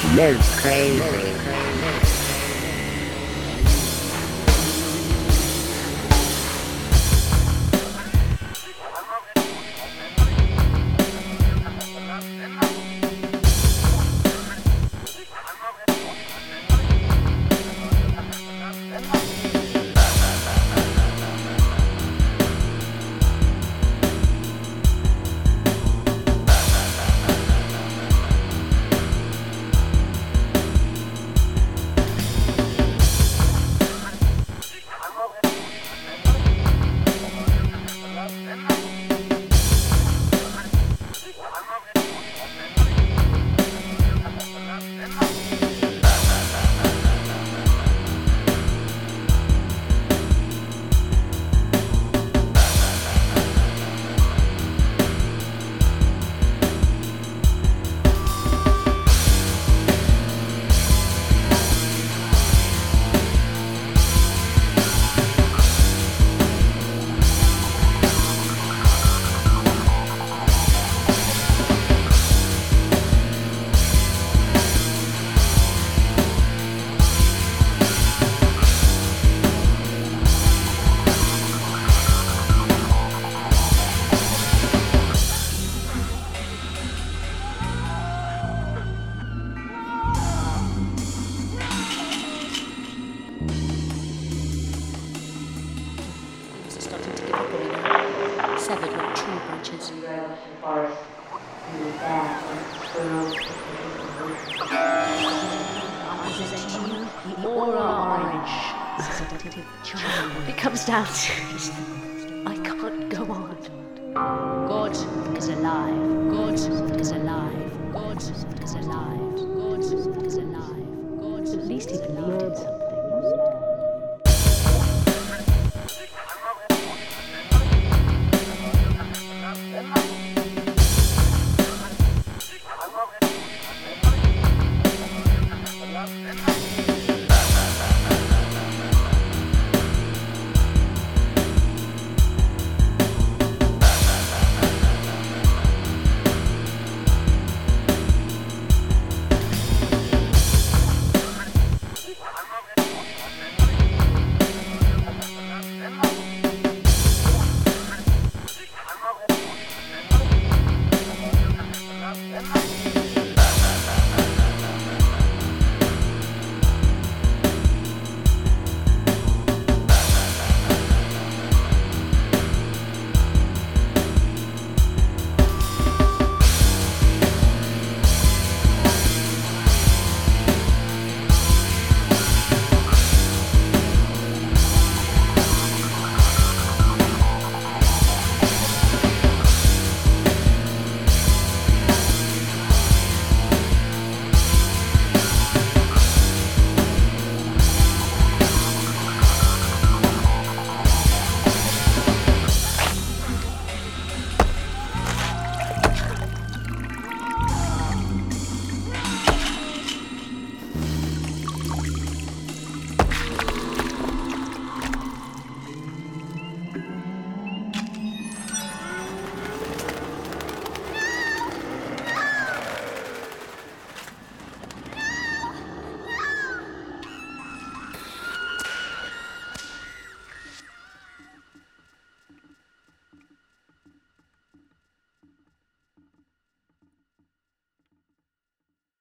Live crazy. Starting to give up on me now. Severed like tree branches. The aura orange. It comes down to I can't go on. God is alive. God is alive. God is alive. God is alive. God. At least he believed in something.